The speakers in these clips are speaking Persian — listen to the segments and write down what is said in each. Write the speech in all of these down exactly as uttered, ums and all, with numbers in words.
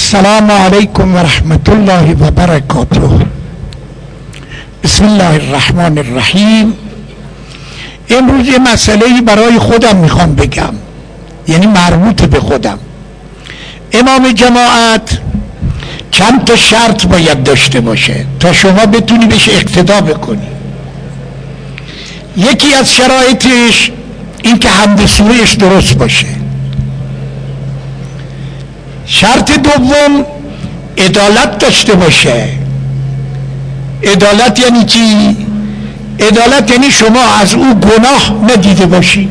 السلام علیکم و رحمت الله و برکاته. بسم الله الرحمن الرحیم. امروز یه مسئله‌ای برای خودم میخوام بگم، یعنی مربوط به خودم. امام جماعت چند تا شرط باید داشته باشه تا شما بتونی بهش اقتدا بکنی. یکی از شرایطش این که حمد سورهش درست باشه. شرط دوم عدالت داشته باشه. عدالت یعنی چی؟ عدالت یعنی شما از او گناه ندیده باشی.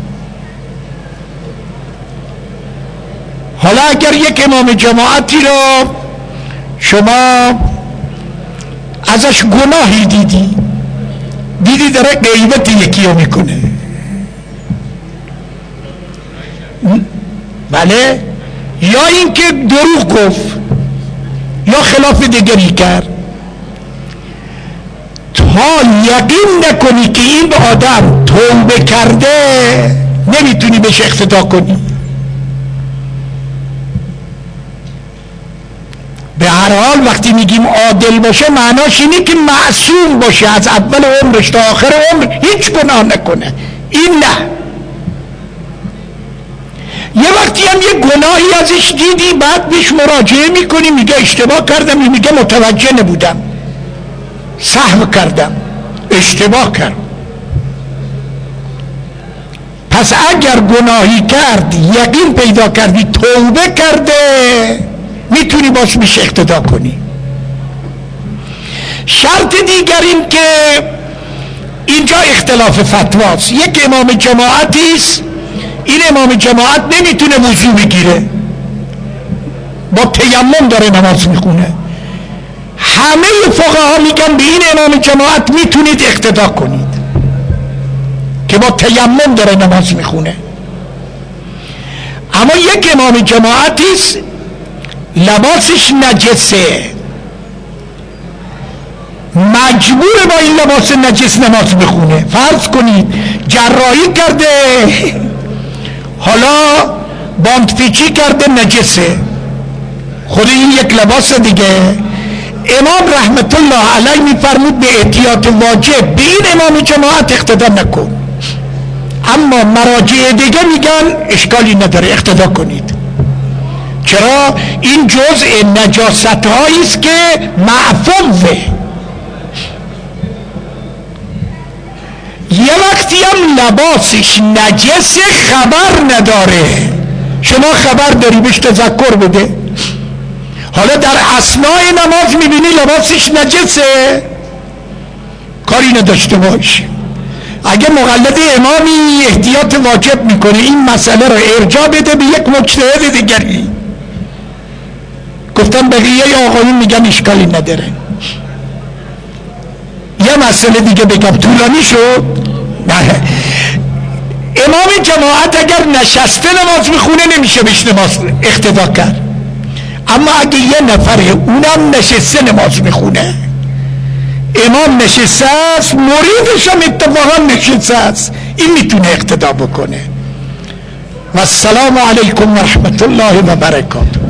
حالا اگر یک امام جماعتی را شما ازش گناهی دیدی دیدی داره غیبت یکی رو میکنه، بله، یا اینکه دروغ گفت یا خلاف دیگری کرد، تا یقین نکنی که این آدم توبه کرده نمیتونی بهش اقتدا کنی. به هر حال وقتی میگیم عادل باشه معناش اینه که معصوم باشه، از اول عمرش تا آخر عمر هیچ گناه نکنه. این نه. یه وقتی هم یه گناهی ازش دیدی بعد بهش مراجعه میکنی، میگه اشتباه کردم، میگه متوجه نبودم، سهو کردم، اشتباه کردم. پس اگر گناهی کرد یقین پیدا کردی توبه کرده میتونی باش بهش اقتدا کنی. شرط دیگر این که اینجا اختلاف فتواست. یک امام جماعتیست، این امام جماعت نمیتونه وضو بگیره، با تیمم داره نماز میخونه. همه فقها میگن به این امام جماعت میتونید اقتدا کنید که با تیمم داره نماز میخونه. اما یک امام جماعتیست لباسش نجسه، مجبور با این لباس نجس نماز بخونه. فرض کنید جراحی کرده، حالا باندپیچی کرده، نجسه، خود این یک لباس دیگه. امام رحمت الله علیه میفرمود به احتیاط واجب به این امام جماعت اقتدا نکن، اما مراجع دیگه میگن اشکالی نداره اقتدا کنید. چرا؟ این جزء نجاست هایی است که معفوه. یه وقتی هم لباسش نجسه خبر نداره، شما خبر داری بهش تذکر بده. حالا در اثناء نماز میبینی لباسش نجسه، کاری نداشته باش. اگه مقلد امامی احتیاط واجب میکنه این مسئله رو ارجاع بده به یک مجتهد دیگری. گفتم بقیه آقایون میگن اشکالی نداره. یه مسئله دیگه بگم، طولانی شد. نه، امام جماعت اگر نشسته نماز میخونه نمیشه بهش نماز اقتدا کرد، اما اگه یه نفره اونم نشسته نماز میخونه، امام نشسته است، مریدش هم اتفاقا نشسته است، این میتونه اقتدا بکنه. و السلام علیکم و رحمت الله و برکاته.